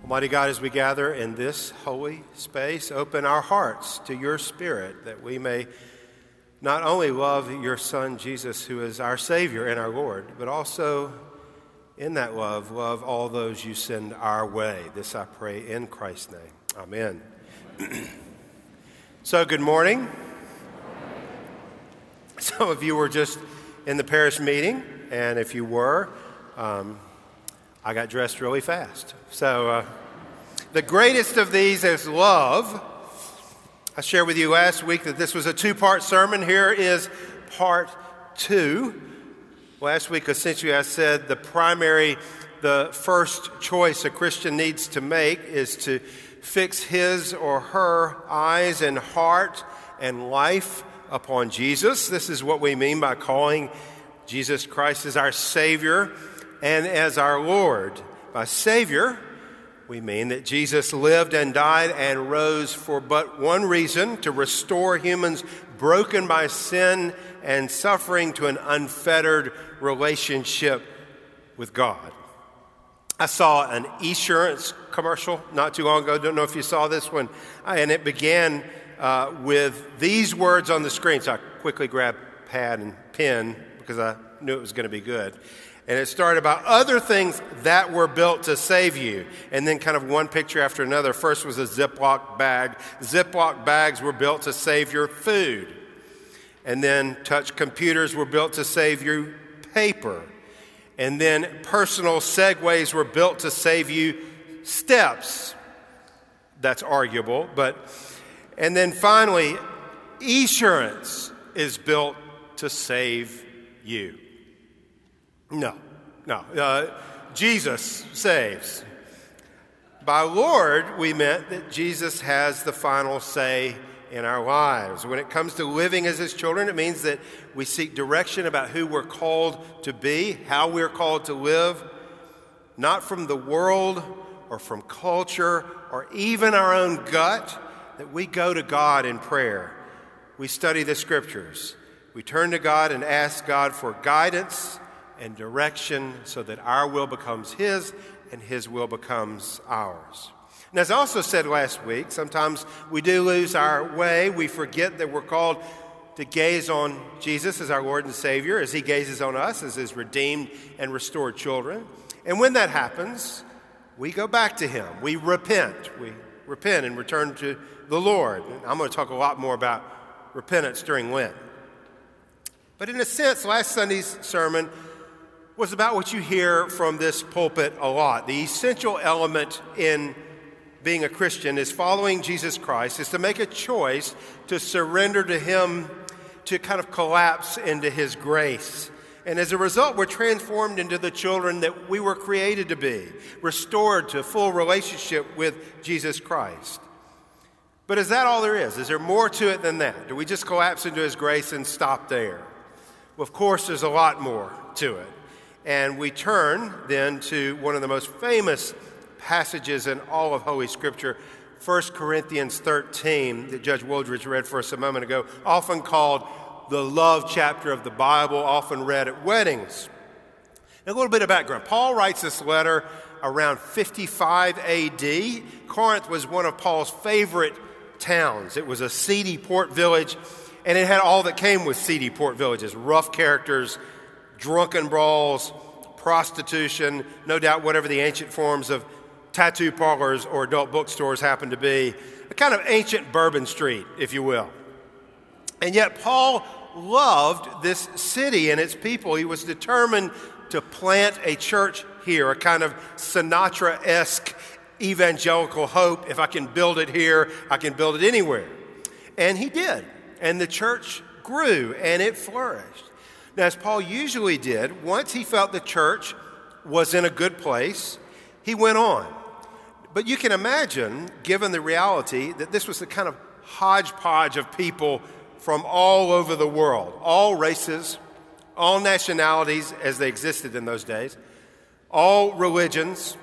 Almighty God, as we gather in this holy space, open our hearts to your Spirit that we may not only love your Son, Jesus, who is our Savior and our Lord, but also in that love all those you send our way. This I pray in Christ's name. Amen. So, good morning. Some of you were just in the parish meeting, and if you were, I got dressed really fast. So the greatest of these is love. I shared with you last week that this was a two-part sermon. Here is part two. Last week, essentially, I said the first choice a Christian needs to make is to fix his or her eyes and heart and life upon Jesus. This is what we mean by calling Jesus Christ as our Savior and as our Lord. By Savior, we mean that Jesus lived and died and rose for but one reason: to restore humans broken by sin and suffering to an unfettered relationship with God. I saw an Esurance commercial not too long ago. Don't know if you saw this one. And it began with these words on the screen. So I quickly grabbed pad and pen because I knew it was going to be good. And it started about other things that were built to save you. And then kind of one picture after another. First was a Ziploc bag. Ziploc bags were built to save your food. And then touch computers were built to save you paper. And then personal Segways were built to save you steps. That's arguable, and then finally, Esurance is built to save you. No. Jesus saves. By Lord, we meant that Jesus has the final say in our lives. When it comes to living as his children, it means that we seek direction about who we're called to be, how we're called to live, not from the world or from culture or even our own gut, that we go to God in prayer. We study the scriptures. We turn to God and ask God for guidance and direction so that our will becomes his and his will becomes ours. And as I also said last week, sometimes we do lose our way. We forget that we're called to gaze on Jesus as our Lord and Savior, as he gazes on us as his redeemed and restored children. And when that happens, we go back to him. We repent. We repent and return to the Lord. I'm going to talk a lot more about repentance during Lent. But in a sense, last Sunday's sermon was about what you hear from this pulpit a lot. The essential element in being a Christian is following Jesus Christ, is to make a choice to surrender to him, to kind of collapse into his grace. And as a result, we're transformed into the children that we were created to be, restored to a full relationship with Jesus Christ. But is that all there is? Is there more to it than that? Do we just collapse into his grace and stop there? Well, of course, there's a lot more to it. And we turn then to one of the most famous passages in all of Holy Scripture, 1 Corinthians 13, that Judge Wooldridge read for us a moment ago, often called the love chapter of the Bible, often read at weddings. And a little bit of background. Paul writes this letter around 55 A.D. Corinth was one of Paul's favorite towns. It was a seedy port village, and it had all that came with seedy port villages: rough characters, drunken brawls, prostitution, no doubt whatever the ancient forms of tattoo parlors or adult bookstores happened to be, a kind of ancient Bourbon Street, if you will. And yet Paul loved this city and its people. He was determined to plant a church here, a kind of Sinatra-esque evangelical hope. If I can build it here, I can build it anywhere. And he did. And the church grew and it flourished. Now, as Paul usually did, once he felt the church was in a good place, he went on. But you can imagine, given the reality, that this was the kind of hodgepodge of people from all over the world, all races, all nationalities as they existed in those days, all religions,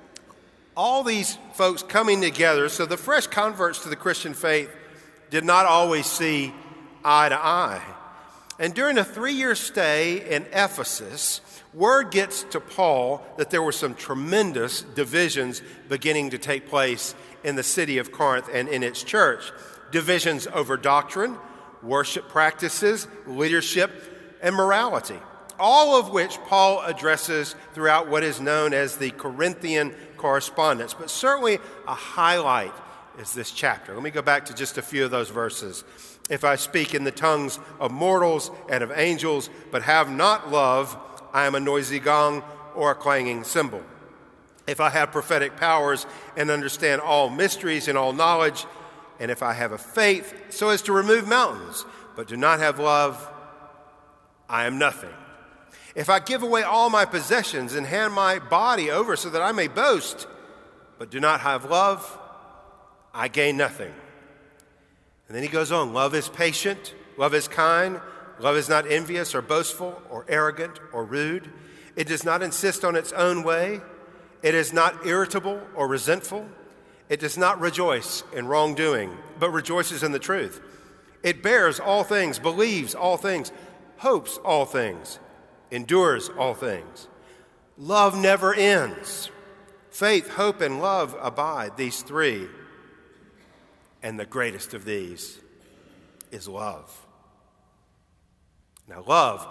all these folks coming together. So the fresh converts to the Christian faith did not always see eye to eye. And during a 3-year stay in Ephesus, word gets to Paul that there were some tremendous divisions beginning to take place in the city of Corinth and in its church. Divisions over doctrine, worship practices, leadership, and morality, all of which Paul addresses throughout what is known as the Corinthian correspondence. But certainly a highlight is this chapter. Let me go back to just a few of those verses. If I speak in the tongues of mortals and of angels, but have not love, I am a noisy gong or a clanging cymbal. If I have prophetic powers and understand all mysteries and all knowledge, and if I have a faith so as to remove mountains, but do not have love, I am nothing. If I give away all my possessions and hand my body over so that I may boast, but do not have love, I gain nothing. And then he goes on, love is patient, love is kind, love is not envious or boastful or arrogant or rude. It does not insist on its own way. It is not irritable or resentful. It does not rejoice in wrongdoing, but rejoices in the truth. It bears all things, believes all things, hopes all things, endures all things. Love never ends. Faith, hope, and love abide, these three. And the greatest of these is love. Now, love,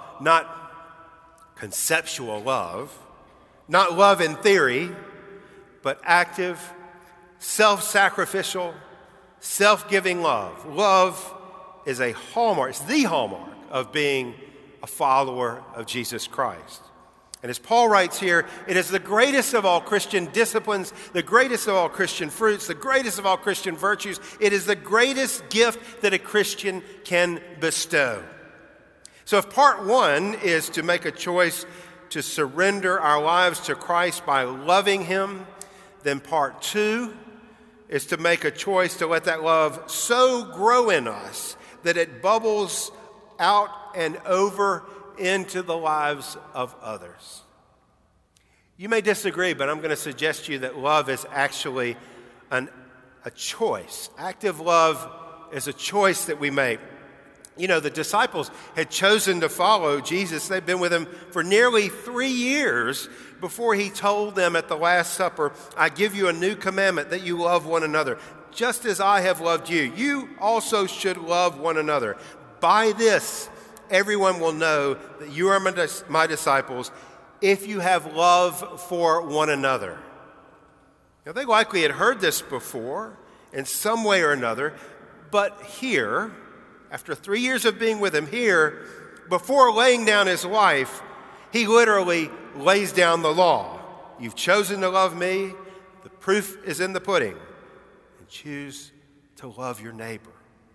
not conceptual love, not love in theory, but active, self-sacrificial, self-giving love. Love is a hallmark, it's the hallmark of being a follower of Jesus Christ. And as Paul writes here, it is the greatest of all Christian disciplines, the greatest of all Christian fruits, the greatest of all Christian virtues. It is the greatest gift that a Christian can bestow. So if part one is to make a choice to surrender our lives to Christ by loving him, then part two is to make a choice to let that love so grow in us that it bubbles out and over into the lives of others. You may disagree, but I'm going to suggest to you that love is actually a choice. Active love is a choice that we make. You know, the disciples had chosen to follow Jesus. They'd been with him for nearly 3 years before he told them at the Last Supper, I give you a new commandment, that you love one another. Just as I have loved you, you also should love one another. By this, everyone will know that you are my disciples if you have love for one another. Now, they likely had heard this before in some way or another, but here, after 3 years of being with him here, before laying down his life, he literally lays down the law. You've chosen to love me. The proof is in the pudding. And choose to love your neighbor.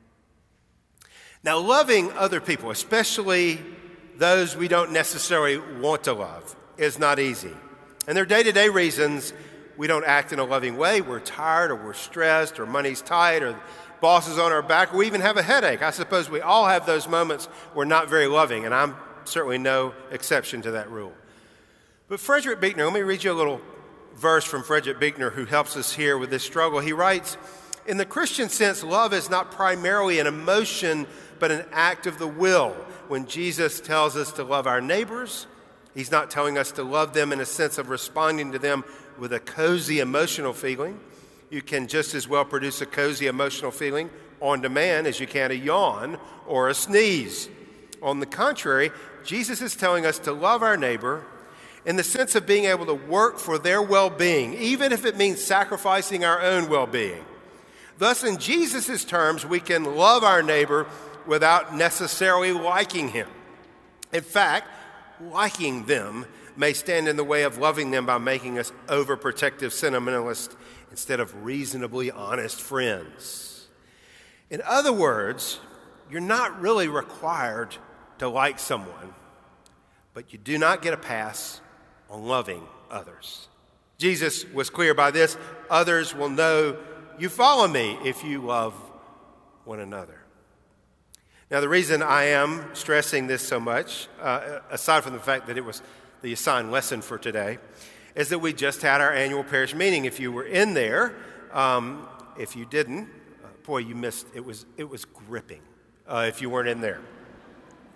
Now, loving other people, especially those we don't necessarily want to love, is not easy. And there are day-to-day reasons we don't act in a loving way. We're tired, or we're stressed, or money's tight, or the boss is on our back, or we even have a headache. I suppose we all have those moments we're not very loving, and I'm certainly no exception to that rule. But Frederick Buechner, let me read you a little verse from Frederick Buechner, who helps us here with this struggle. He writes, in the Christian sense, love is not primarily an emotion, but an act of the will. When Jesus tells us to love our neighbors, he's not telling us to love them in a sense of responding to them with a cozy emotional feeling. You can just as well produce a cozy emotional feeling on demand as you can a yawn or a sneeze. On the contrary, Jesus is telling us to love our neighbor in the sense of being able to work for their well-being, even if it means sacrificing our own well-being. Thus, in Jesus' terms, we can love our neighbor without necessarily liking him. In fact, liking them may stand in the way of loving them by making us overprotective sentimentalists instead of reasonably honest friends. In other words, you're not really required to like someone, but you do not get a pass on loving others. Jesus was clear by this. Others will know you follow me if you love one another. Now, the reason I am stressing this so much, aside from the fact that it was the assigned lesson for today, is that we just had our annual parish meeting. If you were in there, if you didn't, boy, you missed. It was gripping if you weren't in there.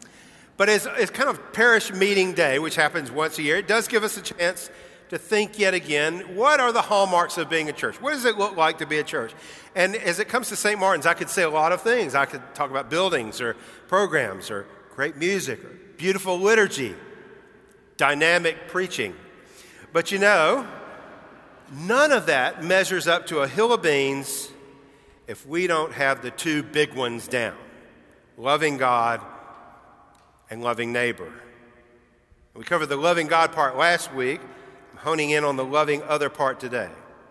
But as kind of parish meeting day, which happens once a year, it does give us a chance to think yet again, what are the hallmarks of being a church? What does it look like to be a church? And as it comes to St. Martin's, I could say a lot of things. I could talk about buildings or programs or great music or beautiful liturgy, dynamic preaching. But you know, none of that measures up to a hill of beans if we don't have the two big ones down, loving God and loving neighbor. We covered the loving God part last week. I'm honing in on the loving other part today.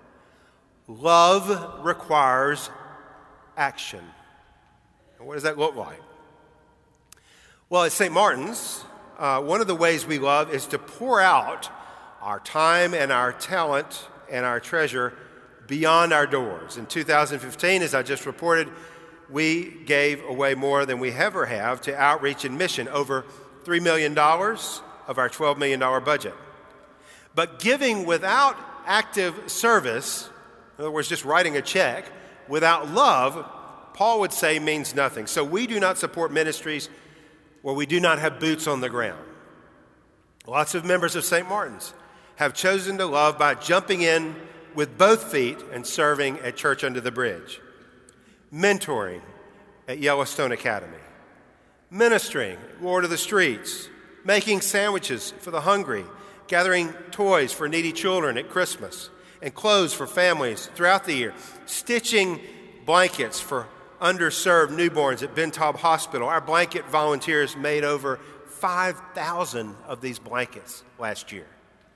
Love requires action. And what does that look like? Well, at St. Martin's, one of the ways we love is to pour out our time and our talent and our treasure beyond our doors. In 2015, as I just reported, we gave away more than we ever have to outreach and mission, over $3 million of our $12 million budget. But giving without active service, in other words, just writing a check, without love, Paul would say means nothing. So we do not support ministries where we do not have boots on the ground. Lots of members of St. Martin's have chosen to love by jumping in with both feet and serving at Church Under the Bridge, mentoring at Yellowstone Academy, ministering at Lord of the Streets, making sandwiches for the hungry, gathering toys for needy children at Christmas, and clothes for families throughout the year, stitching blankets for underserved newborns at Ben Taub Hospital. Our blanket volunteers made over 5,000 of these blankets last year.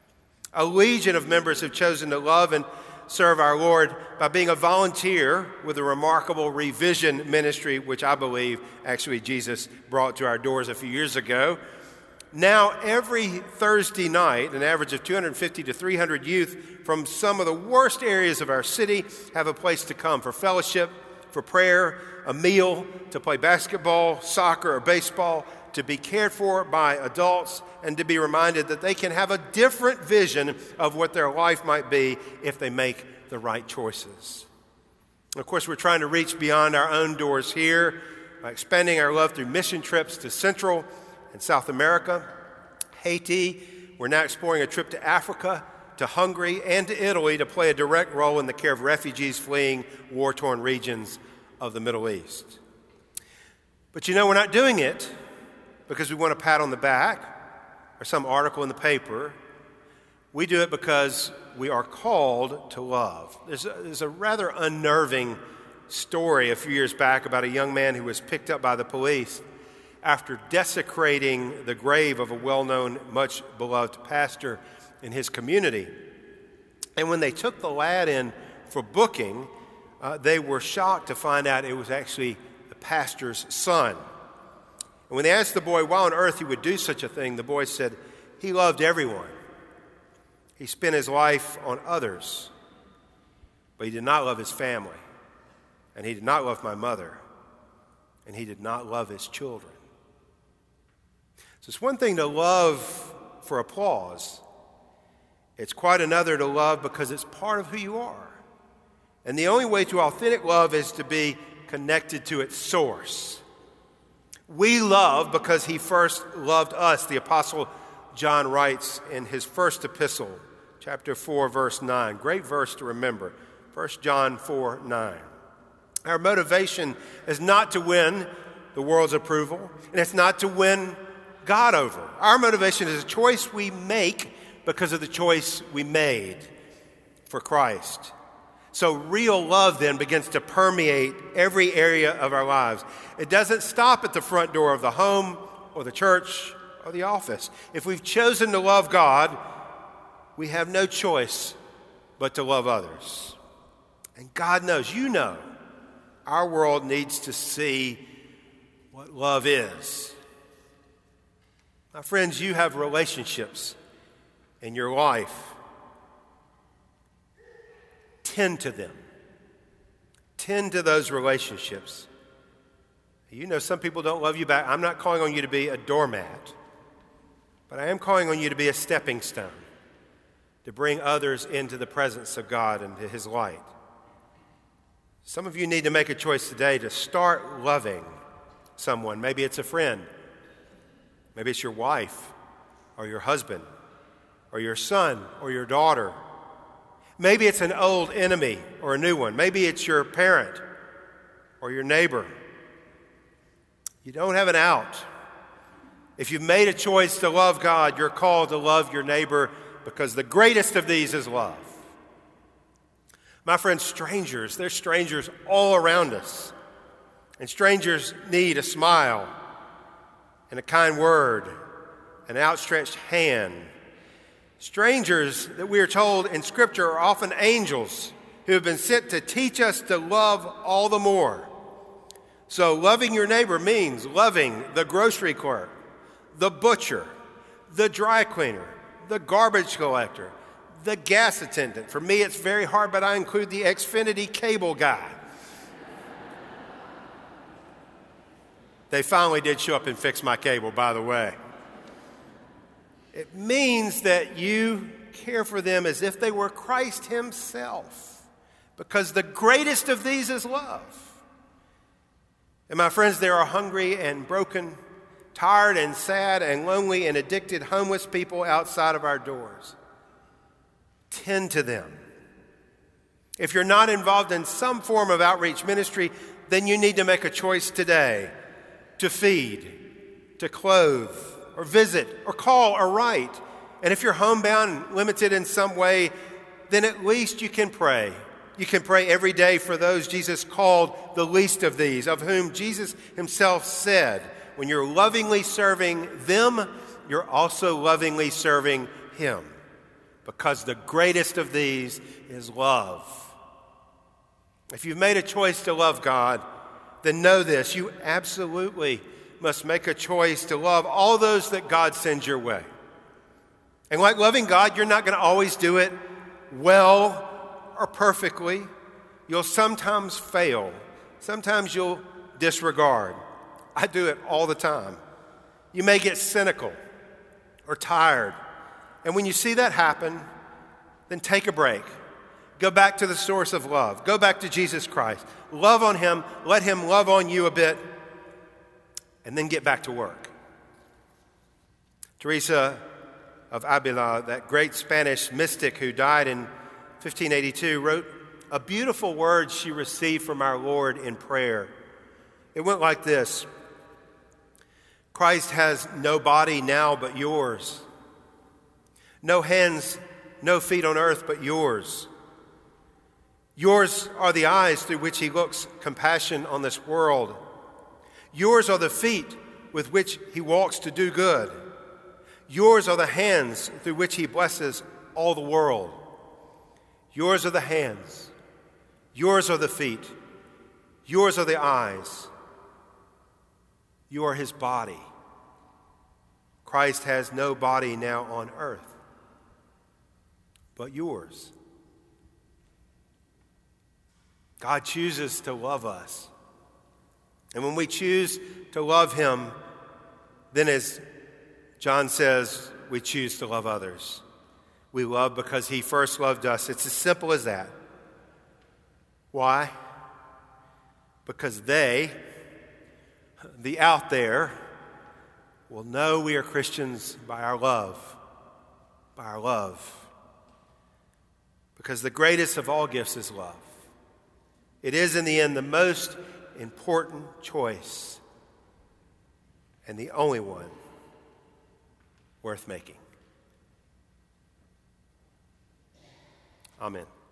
A legion of members have chosen to love and serve our Lord by being a volunteer with a remarkable revision ministry, which I believe actually Jesus brought to our doors a few years ago. Now, every Thursday night, an average of 250 to 300 youth from some of the worst areas of our city have a place to come for fellowship, for prayer, a meal, to play basketball, soccer, or baseball, to be cared for by adults, and to be reminded that they can have a different vision of what their life might be if they make the right choices. And of course, we're trying to reach beyond our own doors here by expanding our love through mission trips to Central and South America, Haiti. We're now exploring a trip to Africa, to Hungary, and to Italy to play a direct role in the care of refugees fleeing war-torn regions of the Middle East. But you know, we're not doing it because we want a pat on the back or some article in the paper. We do it because we are called to love. There's a rather unnerving story a few years back about a young man who was picked up by the police after desecrating the grave of a well-known, much-beloved pastor in his community. And when they took the lad in for booking, they were shocked to find out it was actually the pastor's son. And when they asked the boy why on earth he would do such a thing, the boy said he loved everyone. He spent his life on others, but he did not love his family, and he did not love my mother, and he did not love his children. So it's one thing to love for applause. It's quite another to love because it's part of who you are. And the only way to authentic love is to be connected to its source. We love because he first loved us. The Apostle John writes in his first epistle, chapter 4, verse 9. Great verse to remember. 1 John 4, 9. Our motivation is not to win the world's approval, and it's not to win God over. Our motivation is a choice we make because of the choice we made for Christ. So real love then begins to permeate every area of our lives. It doesn't stop at the front door of the home or the church or the office. If we've chosen to love God, we have no choice but to love others. And God knows, you know, our world needs to see what love is. My friends, you have relationships in your life. Tend to them. Tend to those relationships. You know, some people don't love you back. I'm not calling on you to be a doormat, but I am calling on you to be a stepping stone, to bring others into the presence of God and to His light. Some of you need to make a choice today to start loving someone. Maybe it's a friend. Maybe it's your wife or your husband or your son or your daughter. Maybe it's an old enemy or a new one. Maybe it's your parent or your neighbor. You don't have an out. If you've made a choice to love God, you're called to love your neighbor because the greatest of these is love. My friends, strangers, there's strangers all around us. And strangers need a smile and a kind word, an outstretched hand. Strangers that we are told in Scripture are often angels who have been sent to teach us to love all the more. So loving your neighbor means loving the grocery clerk, the butcher, the dry cleaner, the garbage collector, the gas attendant. For me, it's very hard, but I include the Xfinity cable guy. They finally did show up and fix my cable, by the way. It means that you care for them as if they were Christ himself, because the greatest of these is love. And my friends, there are hungry and broken, tired and sad and lonely and addicted homeless people outside of our doors. Tend to them. If you're not involved in some form of outreach ministry, then you need to make a choice today to feed, to clothe, or visit, or call, or write. And if you're homebound and limited in some way, then at least you can pray. You can pray every day for those Jesus called the least of these, of whom Jesus himself said, when you're lovingly serving them, you're also lovingly serving him. Because the greatest of these is love. If you've made a choice to love God, then know this: you absolutely must make a choice to love all those that God sends your way. And like loving God, you're not going to always do it well or perfectly. You'll sometimes fail. Sometimes you'll disregard. I do it all the time. You may get cynical or tired. And when you see that happen, then take a break. Go back to the source of love. Go back to Jesus Christ. Love on him. Let him love on you a bit. And then get back to work. Teresa of Avila, that great Spanish mystic who died in 1582, wrote a beautiful word she received from our Lord in prayer. It went like this: Christ has no body now but yours. No hands, no feet on earth but yours. Yours are the eyes through which he looks compassion on this world. Yours are the feet with which he walks to do good. Yours are the hands through which he blesses all the world. Yours are the hands. Yours are the feet. Yours are the eyes. You are his body. Christ has no body now on earth but yours. God chooses to love us. And when we choose to love him, then as John says, we choose to love others. We love because he first loved us. It's as simple as that. Why? Because they, the out there, will know we are Christians by our love. By our love. Because the greatest of all gifts is love. It is, in the end, the most important choice and the only one worth making. Amen.